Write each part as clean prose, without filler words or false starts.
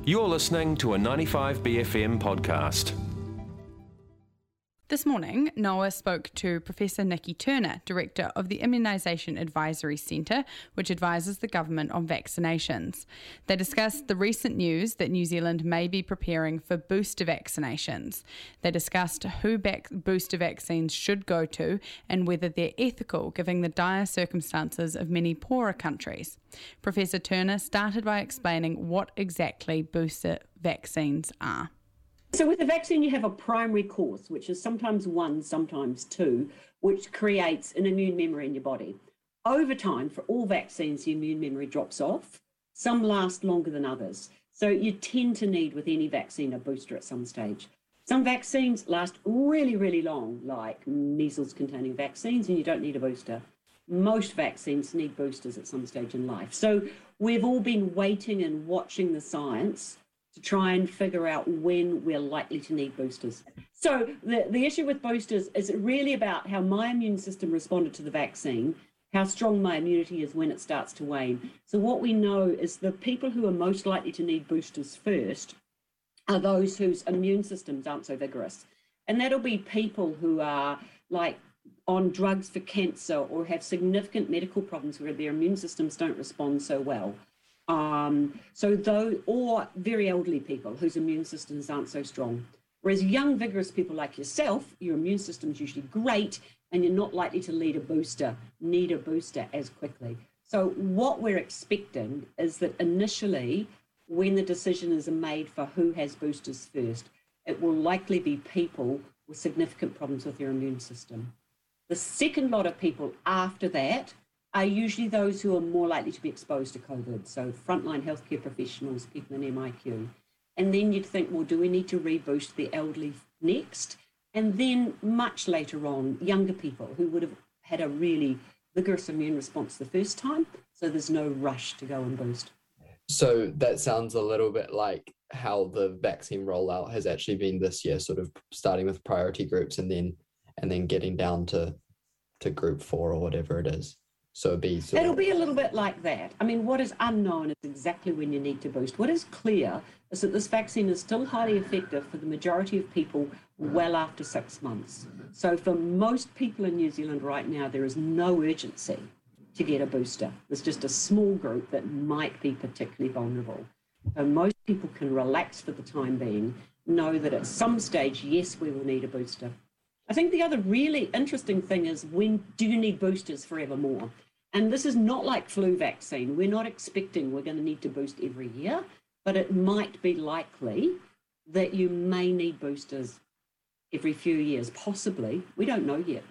You're listening to a 95BFM podcast. This morning, NOAA spoke to Professor Nikki Turner, Director of the Immunisation Advisory Centre, which advises the government on vaccinations. They discussed the recent news that New Zealand may be preparing for booster vaccinations. They discussed who booster vaccines should go to and whether they're ethical, given the dire circumstances of many poorer countries. Professor Turner started by explaining what exactly booster vaccines are. So with a vaccine, you have a primary course, which is sometimes one, sometimes two, which creates an immune memory in your body. Over time, for all vaccines, the immune memory drops off. Some last longer than others. So you tend to need, with any vaccine, a booster at some stage. Some vaccines last really, really long, like measles-containing vaccines, and you don't need a booster. Most vaccines need boosters at some stage in life. So we've all been waiting and watching the science to try and figure out when we're likely to need boosters. So the issue with boosters is really about how my immune system responded to the vaccine, how strong my immunity is when it starts to wane. So what we know is the people who are most likely to need boosters first are those whose immune systems aren't so vigorous. And that'll be people who are like on drugs for cancer or have significant medical problems where their immune systems don't respond so well. Or very elderly people whose immune systems aren't so strong. Whereas young, vigorous people like yourself, your immune system is usually great and you're not likely to need a booster as quickly. So what we're expecting is that initially, when the decision is made for who has boosters first, it will likely be people with significant problems with their immune system. The second lot of people after that are usually those who are more likely to be exposed to COVID, so frontline healthcare professionals, people in MIQ. And then you'd think, well, do we need to reboost the elderly next? And then much later on, younger people who would have had a really vigorous immune response the first time, so there's no rush to go and boost. So that sounds a little bit like how the vaccine rollout has actually been this year, sort of starting with priority groups and then getting down to group 4 or whatever it is. So it'll be a little bit like that. I mean, what is unknown is exactly when you need to boost. What is clear is that this vaccine is still highly effective for the majority of people well after 6 months. So for most people in New Zealand right now, there is no urgency to get a booster. There's just a small group that might be particularly vulnerable. So most people can relax for the time being, know that at some stage, yes, we will need a booster. I think the other really interesting thing is, when do you need boosters forevermore? And this is not like flu vaccine. We're not expecting we're going to need to boost every year, but it might be likely that you may need boosters every few years, possibly. We don't know yet.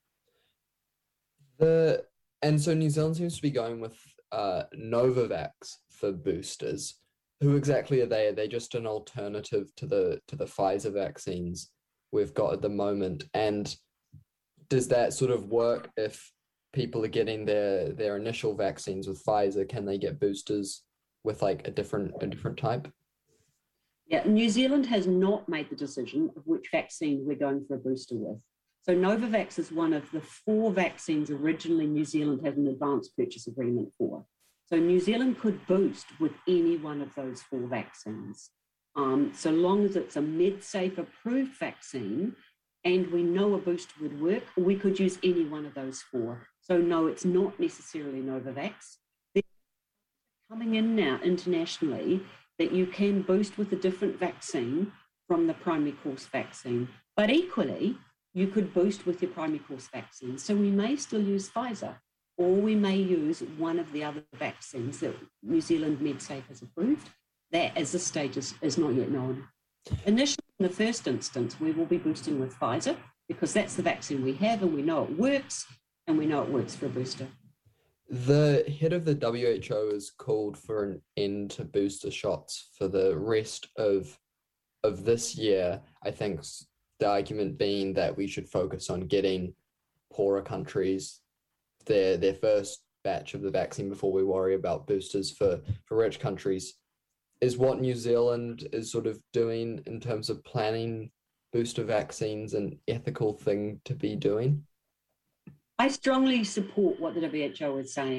And so New Zealand seems to be going with Novavax for boosters. Who exactly are they? Are they just an alternative to the Pfizer vaccines we've got at the moment? And does that sort of work if people are getting their initial vaccines with Pfizer? Can they get boosters with like a different type? Yeah, New Zealand has not made the decision of which vaccine we're going for a booster with. So Novavax is one of the 4 vaccines originally New Zealand had an advance purchase agreement for. So New Zealand could boost with any one of those 4 vaccines. So long as it's a MedSafe approved vaccine and we know a booster would work, we could use any one of those 4. So no, it's not necessarily Novavax. They're coming in now internationally that you can boost with a different vaccine from the primary course vaccine. But equally, you could boost with your primary course vaccine. So we may still use Pfizer, or we may use one of the other vaccines that New Zealand MedSafe has approved. That, at this stage, is not yet known. Initially, in the first instance, we will be boosting with Pfizer because that's the vaccine we have and we know it works, and we know it works for a booster. The head of the WHO has called for an end to booster shots for the rest of this year. I think the argument being that we should focus on getting poorer countries their first batch of the vaccine before we worry about boosters for rich countries. Is what New Zealand is sort of doing in terms of planning booster vaccines an ethical thing to be doing? I strongly support what the WHO is saying.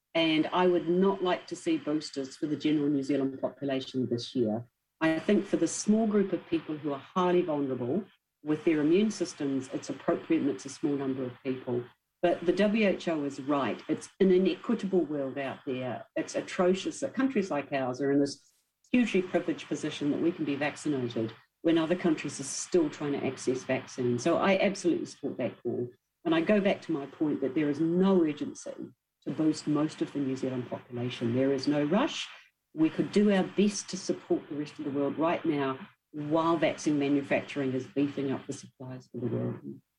And I would not like to see boosters for the general New Zealand population this year. I think for the small group of people who are highly vulnerable with their immune systems, it's appropriate and it's a small number of people. But the WHO is right. It's an inequitable world out there. It's atrocious that countries like ours are in this hugely privileged position that we can be vaccinated when other countries are still trying to access vaccines. So I absolutely support that call. And I go back to my point that there is no urgency to boost most of the New Zealand population. There is no rush. We could do our best to support the rest of the world right now while vaccine manufacturing is beefing up the supplies for the world.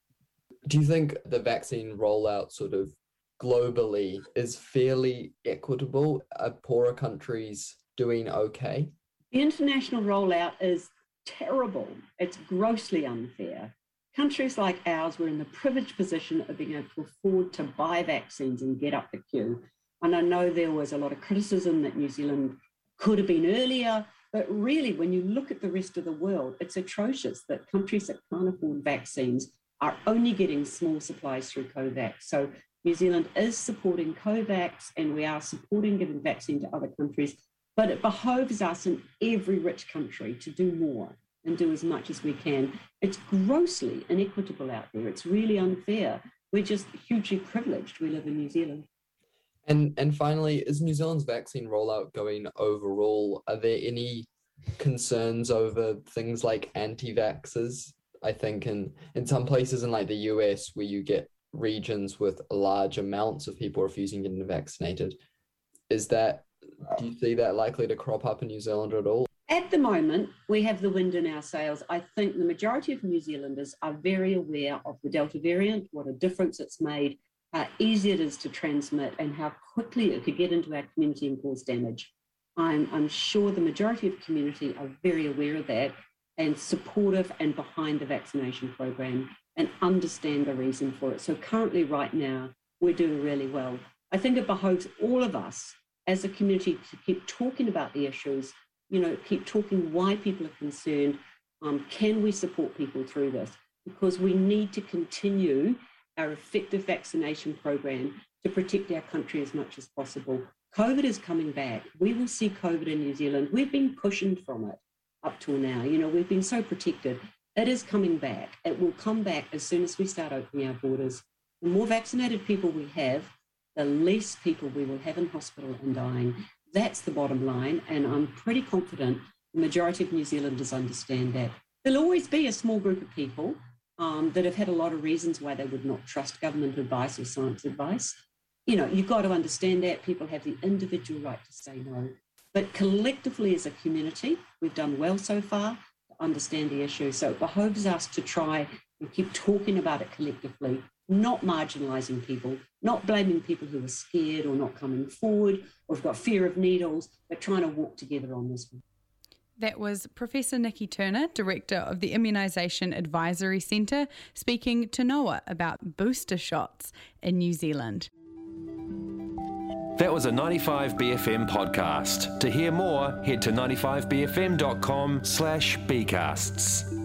Do you think the vaccine rollout sort of globally is fairly equitable? Are poorer countries doing okay? The international rollout is terrible. It's grossly unfair. Countries like ours were in the privileged position of being able to afford to buy vaccines and get up the queue. And I know there was a lot of criticism that New Zealand could have been earlier, but really when you look at the rest of the world, it's atrocious that countries that can't afford vaccines are only getting small supplies through COVAX. So New Zealand is supporting COVAX and we are supporting giving vaccine to other countries, but it behoves us in every rich country to do more and do as much as we can. It's grossly inequitable out there. It's really unfair. We're just hugely privileged. We live in New Zealand. And finally, is New Zealand's vaccine rollout going overall? Are there any concerns over things like anti-vaxxers? I think in some places in like the US where you get regions with large amounts of people refusing getting vaccinated, do you see that likely to crop up in New Zealand at all? At the moment, we have the wind in our sails. I think the majority of New Zealanders are very aware of the Delta variant, what a difference it's made, how easy it is to transmit and how quickly it could get into our community and cause damage. I'm sure the majority of the community are very aware of that and supportive and behind the vaccination program and understand the reason for it. So currently, right now, we're doing really well. I think it behoves all of us as a community to keep talking about the issues, keep talking why people are concerned. Can we support people through this? Because we need to continue our effective vaccination program to protect our country as much as possible. COVID is coming back. We will see COVID in New Zealand. We've been cushioned from it up till now. We've been so protected. It is coming back. It will come back as soon as we start opening our borders. The more vaccinated people we have, the less people we will have in hospital and dying. That's the bottom line, and I'm pretty confident the majority of New Zealanders understand that. There'll always be a small group of people that have had a lot of reasons why they would not trust government advice or science advice. You've got to understand that. People have the individual right to say no. But collectively as a community, we've done well so far to understand the issue. So it behoves us to try and keep talking about it collectively, not marginalising people, not blaming people who are scared or not coming forward or have got fear of needles, but trying to walk together on this one. That was Professor Nikki Turner, Director of the Immunisation Advisory Centre, speaking to Noah about booster shots in New Zealand. That was a 95BFM podcast. To hear more, head to 95bfm.com/bcasts.